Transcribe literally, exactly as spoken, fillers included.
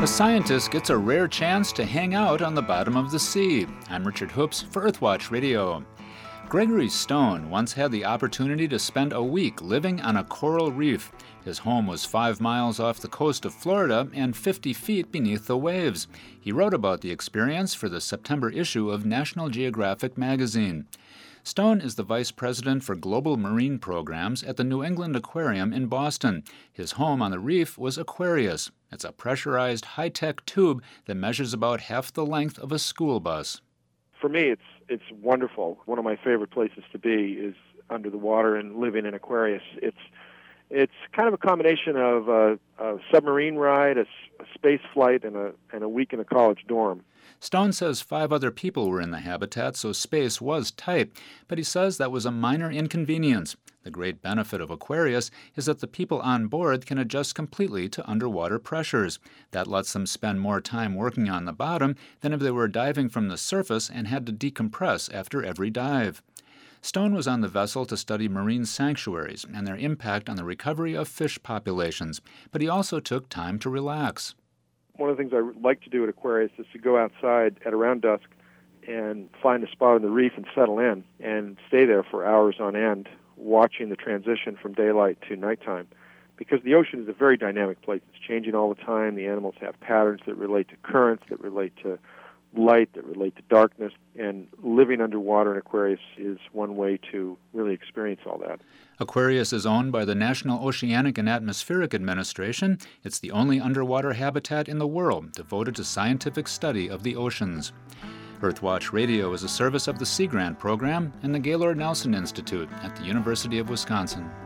A scientist gets a rare chance to hang out on the bottom of the sea. I'm Richard Hoops for Earthwatch Radio. Gregory Stone once had the opportunity to spend a week living on a coral reef. His home was five miles off the coast of Florida and fifty feet beneath the waves. He wrote about the experience for the September issue of National Geographic magazine. Stone is the Vice President for Global Marine Programs at the New England Aquarium in Boston. His home on the reef was Aquarius. It's a pressurized, high-tech tube that measures about half the length of a school bus. For me, it's it's wonderful. One of my favorite places to be is under the water and living in Aquarius. It's it's kind of a combination of a, a submarine ride, a, a space flight, and a and a week in a college dorm. Stone says five other people were in the habitat, so space was tight, but he says that was a minor inconvenience. The great benefit of Aquarius is that the people on board can adjust completely to underwater pressures. That lets them spend more time working on the bottom than if they were diving from the surface and had to decompress after every dive. Stone was on the vessel to study marine sanctuaries and their impact on the recovery of fish populations, but he also took time to relax. One of the things I like to do at Aquarius is to go outside at around dusk and find a spot on the reef and settle in and stay there for hours on end, watching the transition from daylight to nighttime. Because the ocean is a very dynamic place. It's changing all the time. The animals have patterns that relate to currents, that relate to light, that relate to darkness. And living underwater in Aquarius is one way to really experience all that. Aquarius is owned by the National Oceanic and Atmospheric Administration. It's the only underwater habitat in the world devoted to scientific study of the oceans. Earthwatch Radio is a service of the Sea Grant Program and the Gaylord Nelson Institute at the University of Wisconsin.